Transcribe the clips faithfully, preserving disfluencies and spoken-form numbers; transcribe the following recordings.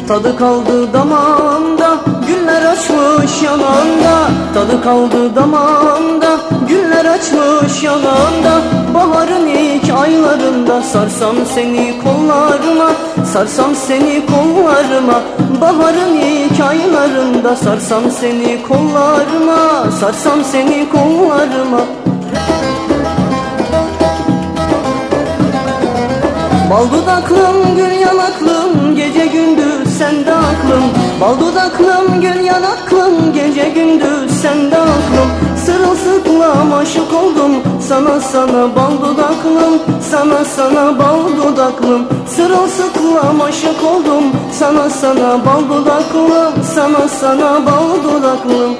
Tadı kaldı damağımda, güller açmış yanağında. Tadı kaldı damağımda, güller açmış yanağında. Baharın ilk aylarında sarsam seni kollarıma, sarsam seni kollarıma. Baharın ilk aylarında sarsam seni kollarıma, sarsam seni kollarıma. Bal dudaklım, gül yanaklım, gece gündüz sende aklım. Bal dudaklım, gül yanaklım, gece gündüz sende aklım. Sırılsıklam aşık oldum sana sana bal dudaklım, sana sana bal dudaklım. Sırılsıklam aşık oldum sana sana bal dudaklım, sana sana bal dudaklım.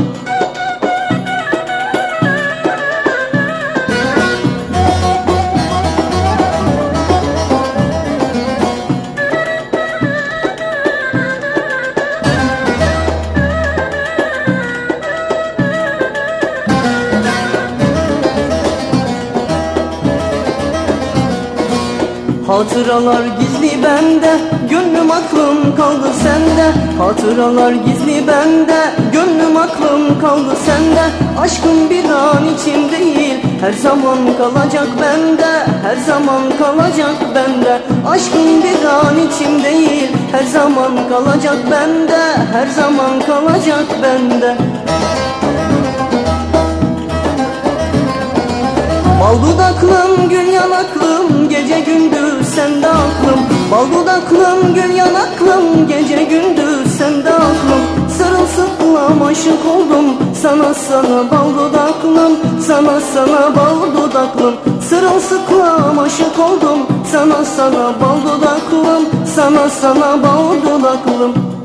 Hatıralar gizli bende, gönlüm aklım kaldı sende. Hatıralar gizli bende, gönlüm aklım kaldı sende. Aşkım bir an için değil, her zaman kalacak bende, her zaman kalacak bende. Aşkım bir an için değil, her zaman kalacak bende, her zaman kalacak bende. Bal dudaklım, gül yanaklım, gece gündüz sende aklım. Bal dudaklım, gül yanaklım, gece gündüz sende aklım. Sırılsıklam aşık oldum sana sana bal dudaklım, sana sana bal dudaklım. Sırılsıklam aşık oldum sana sana bal dudaklım, sana sana bal dudaklım.